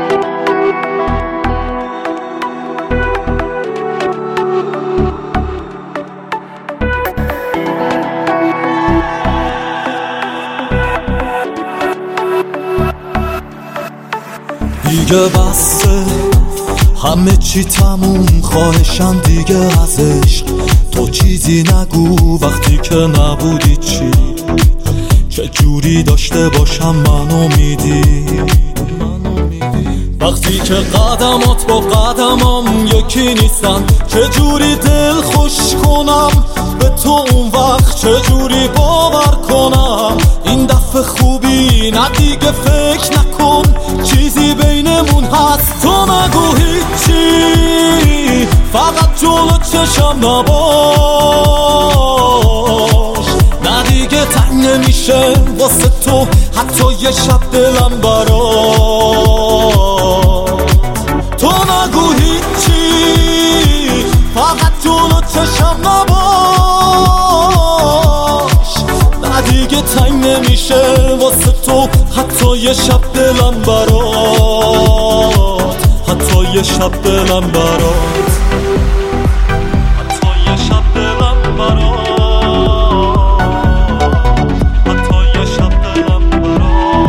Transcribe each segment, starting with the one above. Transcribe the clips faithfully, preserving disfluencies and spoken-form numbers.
دیگه بسه همه چی تموم، خواهشم دیگه از عشق تو چیزی نگو. وقتی که نبودی چی، چه جوری داشته باشم منو میدی. وقتی که قدمات با قدمام یکی نیستن، چه جوری دل خوش کنم به تو اون وقت، چه جوری باور کنم این دفعه خوبی. نه دیگه فکر نکن چیزی بینمون هست، تو نگو هیچی، فقط جلو چشم نباش. نه دیگه تنگ نمیشه واسه تو حتی یه شب دلم برات. تو نگو هیچی، فقط جلو چشم نباش. نه دیگه تنگ نمیشه واسه تو حتی یه شب دلم برات، حتی یه شب دلم برات، حتی یه شب دلم برات، حتی یه شب دلم برات.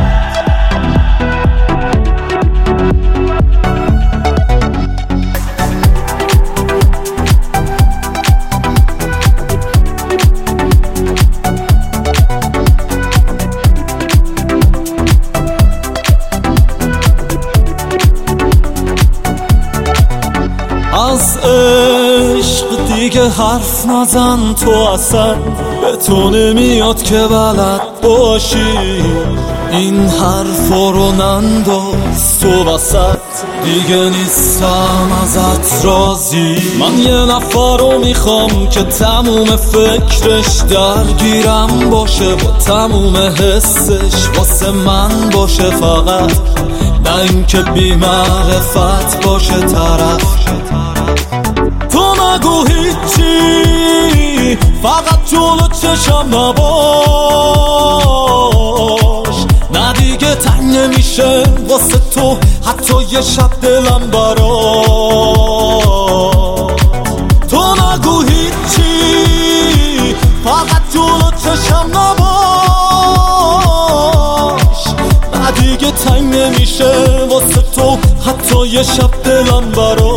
از عشق دیگه حرف نزن، تو اصلا به تو نمیاد که بلد باشی. این حرفا رو ننداز تو وسط، دیگه نیستم ازت راضی. من یه نفر رو میخوام که تموم فکرش درگیرم باشه، با تموم حسش واسه من باشه فقط، نه اینکه بی معرفت باشه طرف. تو نگو هیچی، فقط جلو چشم نباش. نه دیگه تنگ نمیشه واسه تو حتی یه شب دلم برات. تو نگو هیچی، فقط جلو چشم نباش. نه دیگه تنگ نمیشه واسه تو حتی یه شب دلم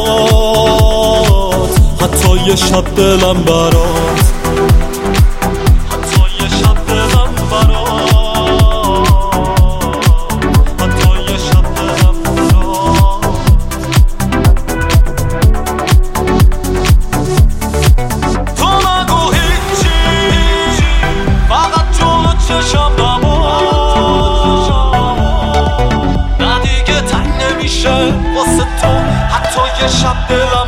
برات، حتی یه شب دلم برات، حتی یه شب دلم برات، حتی یه شب دلم برات. تو نگو هیچی، فقط جلو چشم نباش. نه دیگه تنگ نمیشه واسه تو حتی یه شب دلم